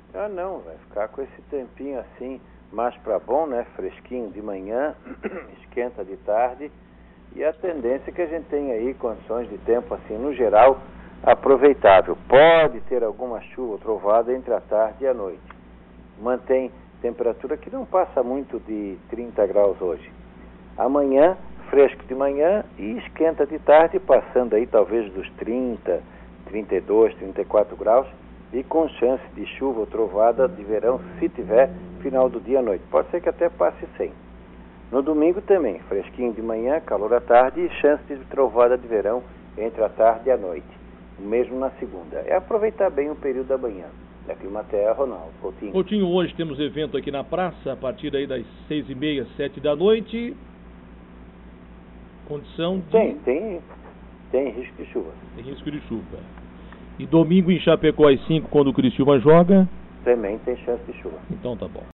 Ah, não, vai ficar com esse tempinho assim, mais para bom, né? Fresquinho de manhã, esquenta de tarde, e a tendência é que a gente tenha aí condições de tempo assim, no geral, aproveitável. Pode ter alguma chuva ou trovada entre a tarde e a noite. Mantém temperatura que não passa muito de 30 graus hoje. Amanhã, fresco de manhã e esquenta de tarde, passando aí talvez dos 30, 32, 34 graus, e com chance de chuva ou trovada de verão, se tiver, final do dia à noite. Pode ser que até passe sem. No domingo também, fresquinho de manhã, calor à tarde e chance de trovada de verão entre a tarde e a noite. O mesmo na segunda. É aproveitar bem o período da manhã. Da Climaterra, Ronaldo Coutinho. Coutinho, hoje temos evento aqui na praça, a partir aí das 6h30, 7 da noite. Condição de... Tem risco de chuva. Tem risco de chuva. E domingo em Chapecó às 5, quando o Criciúma joga? Também tem chance de chuva. Então tá bom.